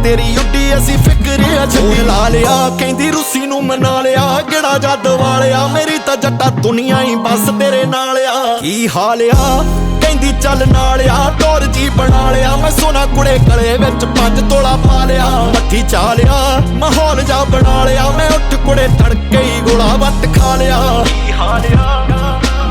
तेरी उड्डी असी फिक्रिया छूट ला लिया कहंदी रूसी नू मना लिया गिड़ा जद वालिया मेरी तां जट्टा दुनिया ही बस तेरे नाल आ की हाल आ कहंदी चल नाल आ टोर जी बना लिया मैं सोना कुड़े गले विच 5 तोला पा लिया मट्ठी चा लिया माहौल जा बना लिया मैं उठ कुड़े तड़के ही गोला वट खा लिया की हाल आ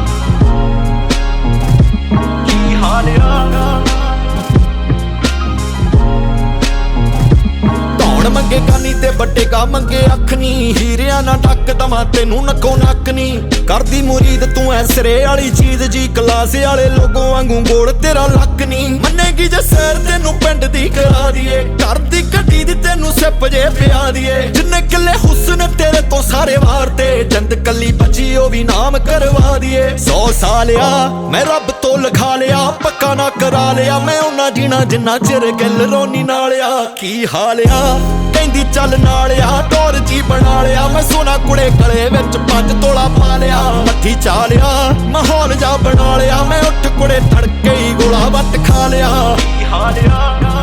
मंगे कानी ते बड्डे का मंगे अख नी हीरिया ना ढक दवा तेनू नक्को नक नी करदी मुरीद तू ऐ सिरे वाली चीज जी कलासे वाले लोगों वांगू गोल तेरा लक नी मन्नेगी जे सैर तेनू पिंड दी करा दिए करदी गड्डी दी तेनू सिप जे पिया दिए जिन्ने किले हुस्न तेरे तो सारे वार ते जिंद कली बची ओ भी नाम करवा दिए 100 साल आ मैं रब तो लिखा लिया पक्का ना करा लिया मैं उन्ना जीना जिन्ना चिर गिल रोनी नाल आ की हाल आ कहंदी चल नाल आ टोर जी बना लिया मैं सोना कुड़े गले विच 5 तोला पा लिया मट्ठी चा लिया माहौल जा बना लिया मैं उठ कुड़े तड़के ही गोला वट खा लिया की हाल आ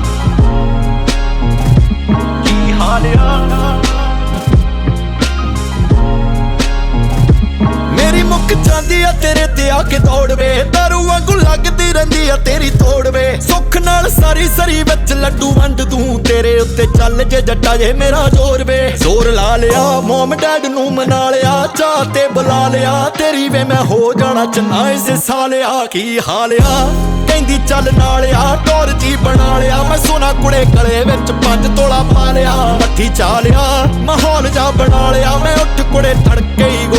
की हाल आ मेरी मुक जांदी आ तेरे ते आके दौड़ वे दारू वांगू लगदी रहिंदी आ तेरी तोड़ वे सुख नाल सारी सरी विच लड्डू वंड दूं तेरे उत्ते चल जे जट्टा जे मेरा जोर वे जोर ला लिया मोम डैड नू मना लिया चाह ते बुला लिया तेरी वे मैं हो जाना चन्ना इस सालिया की हाल आ कहंदी चल नाल आ टोर जी बना लिया मैं सोना कुड़े गले विच 5 तोला पा लिया मट्ठी चा लिया माहौल जा बना लिया मैं उठ कुड़े तड़के ही